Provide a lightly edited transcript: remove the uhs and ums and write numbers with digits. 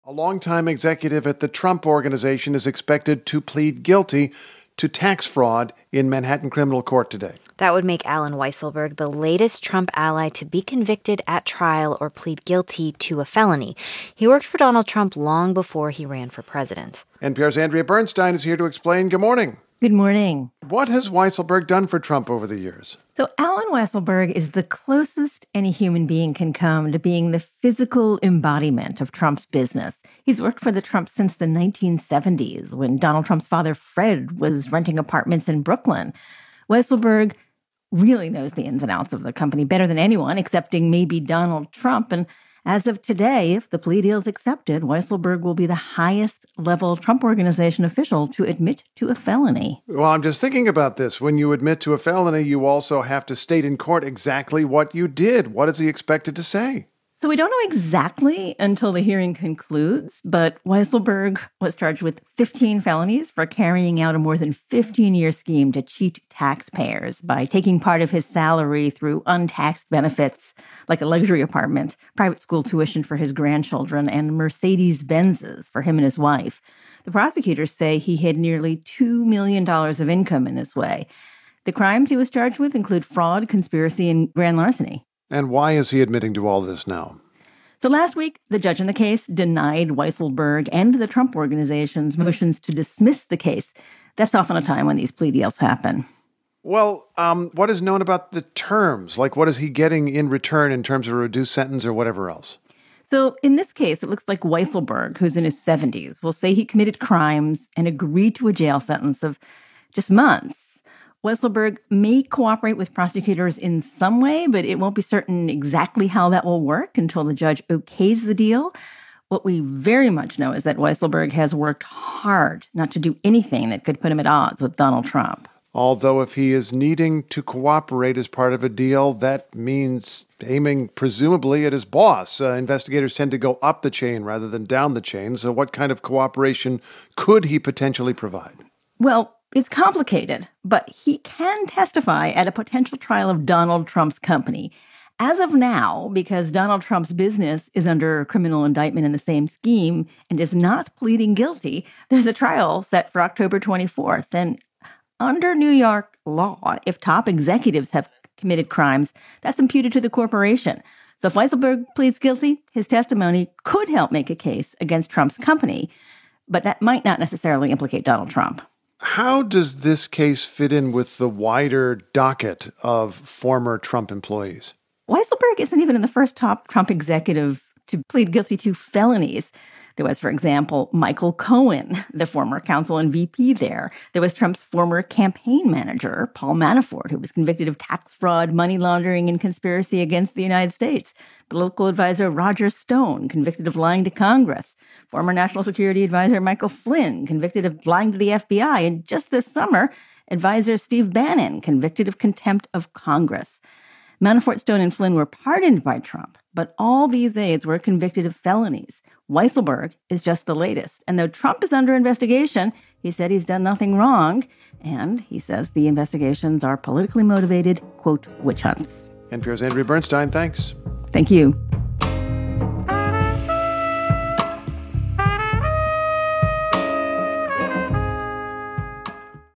A longtime executive at the Trump Organization is expected to plead guilty to tax fraud in Manhattan criminal court today. That would make Allen Weisselberg the latest Trump ally to be convicted at trial or plead guilty to a felony. He worked for Donald Trump long before he ran for president. NPR's Andrea Bernstein is here to explain. Good morning. Good morning. What has Weisselberg done for Trump over the years? So Allen Weisselberg is the closest any human being can come to being the physical embodiment of Trump's business. He's worked for the Trumps since the 1970s, when Donald Trump's father, Fred, was renting apartments in Brooklyn. Weisselberg really knows the ins and outs of the company better than anyone, excepting maybe Donald Trump. And as of today, if the plea deal is accepted, Weisselberg will be the highest-level Trump Organization official to admit to a felony. Well, I'm just thinking about this. When you admit to a felony, you also have to state in court exactly what you did. What is he expected to say? So we don't know exactly until the hearing concludes, but Weisselberg was charged with 15 felonies for carrying out a more than 15-year scheme to cheat taxpayers by taking part of his salary through untaxed benefits, like a luxury apartment, private school tuition for his grandchildren, and Mercedes-Benzes for him and his wife. The prosecutors say he hid nearly $2 million of income in this way. The crimes he was charged with include fraud, conspiracy, and grand larceny. And why is he admitting to all this now? So last week, the judge in the case denied Weisselberg and the Trump Organization's motions to dismiss the case. That's often a time when these plea deals happen. Well, what is known about the terms? Like, what is he getting in return in terms of a reduced sentence or whatever else? So in this case, it looks like Weisselberg, who's in his 70s, will say he committed crimes and agreed to a jail sentence of just months. Weisselberg may cooperate with prosecutors in some way, but it won't be certain exactly how that will work until the judge okays the deal. What we very much know is that Weisselberg has worked hard not to do anything that could put him at odds with Donald Trump. Although if he is needing to cooperate as part of a deal, that means aiming presumably at his boss. Investigators tend to go up the chain rather than down the chain. So what kind of cooperation could he potentially provide? Well, it's complicated, but he can testify at a potential trial of Donald Trump's company. As of now, because Donald Trump's business is under criminal indictment in the same scheme and is not pleading guilty, there's a trial set for October 24th. And under New York law, if top executives have committed crimes, that's imputed to the corporation. So if Weisselberg pleads guilty, his testimony could help make a case against Trump's company, but that might not necessarily implicate Donald Trump. How does this case fit in with the wider docket of former Trump employees? Weisselberg isn't even in the first top Trump executive to plead guilty to felonies. There was, for example, Michael Cohen, the former counsel and VP there. There was Trump's former campaign manager, Paul Manafort, who was convicted of tax fraud, money laundering, and conspiracy against the United States. The local advisor, Roger Stone, convicted of lying to Congress. Former National Security Advisor Michael Flynn, convicted of lying to the FBI. And just this summer, advisor Steve Bannon, convicted of contempt of Congress. Manafort, Stone, and Flynn were pardoned by Trump, but all these aides were convicted of felonies. Weisselberg is just the latest. And though Trump is under investigation, he said he's done nothing wrong. And he says the investigations are politically motivated, quote, witch hunts. NPR's Andrea Bernstein, thanks. Thank you.